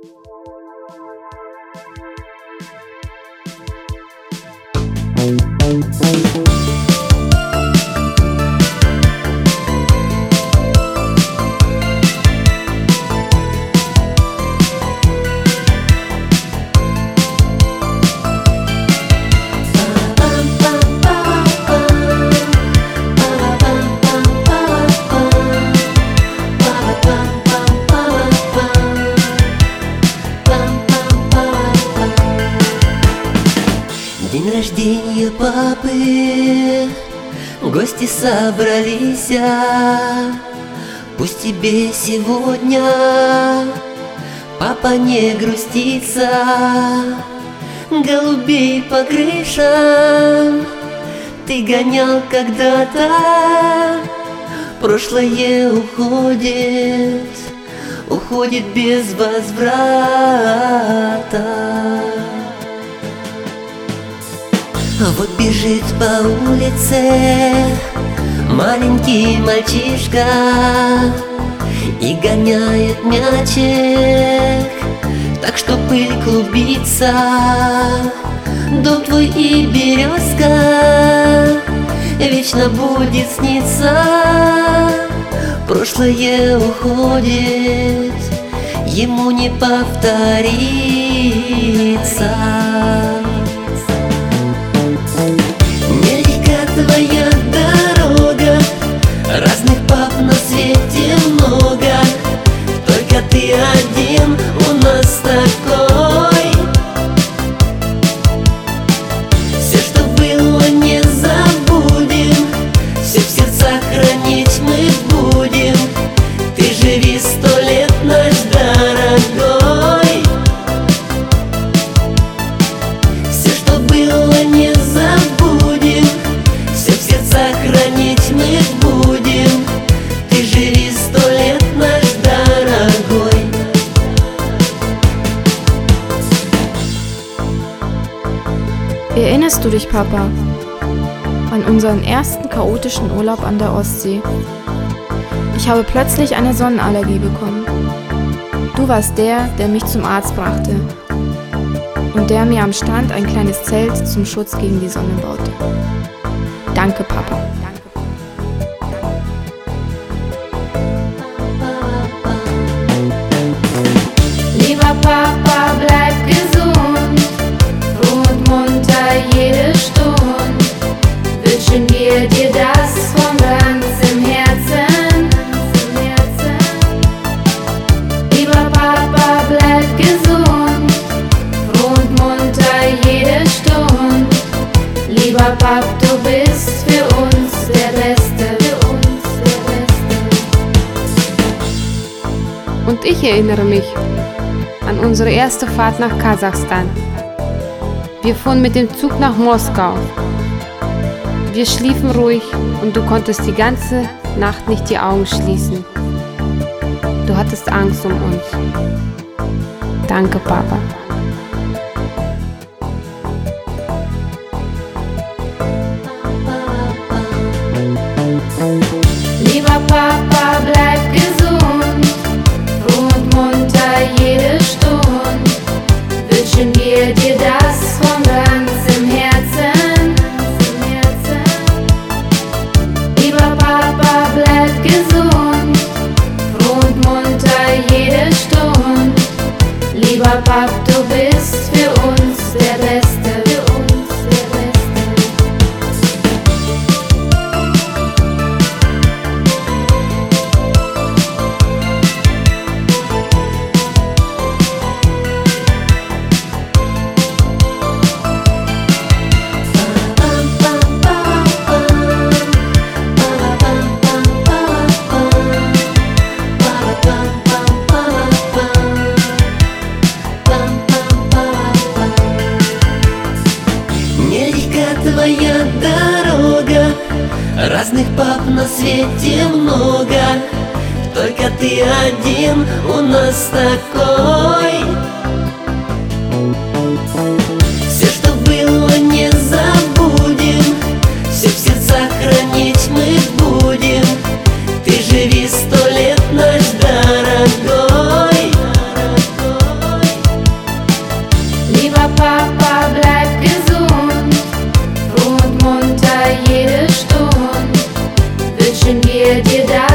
День рождения папы, гости собрались, пусть тебе сегодня папа не грустится. Голубей по крышам ты гонял когда-то, прошлое уходит без возврата. Вот бежит по улице маленький мальчишка и гоняет мячик, так что пыль клубится. Дом твой и березка вечно будет сниться. Прошлое уходит, ему не повторится. Твоя дорога, разных пап на свете много, только ты один у нас такой. Все, что было, не забудем, все в сердцах хранить мы будем. Ты живи 100 лет, наш дорогой. Все, что было, не забудем, сохранить мы будем. Ты живи 100 лет, наш дорогой. Erinnerst du dich, Papa, an unseren ersten chaotischen Urlaub an der Ostsee? Ich habe plötzlich eine Sonnenallergie bekommen. Du warst der mich zum Arzt brachte und der mir am Strand ein kleines Zelt zum Schutz gegen die Sonne baute. Danke, Papa. Lieber Papa, bleib gesund, froh und munter jede Stunde. Wünschen wir dir das von ganzem Herzen. Lieber Papa, bleib gesund, froh und munter jede Stunde. Lieber Papa, du bist für uns der Beste. Und ich erinnere mich an unsere erste Fahrt nach Kasachstan. Wir fuhren mit dem Zug nach Moskau. Wir schliefen ruhig und du konntest die ganze Nacht nicht die Augen schließen. Du hattest Angst um uns. Danke, Papa. Lieber Papa, bleib gesund, froh und munter jede Stunde. Wünschen wir dir das von ganzem Herzen. Lieber Papa, bleib gesund, froh und munter jede Stunde. Lieber Papa, du bist für uns der Beste. Твоя дорога, разных пап на свете много, только ты один у нас такой. Все, что было, не забудем, все в сердцах хранить мы будем. Ты живи 100 лет, наш дорогой. wer dir da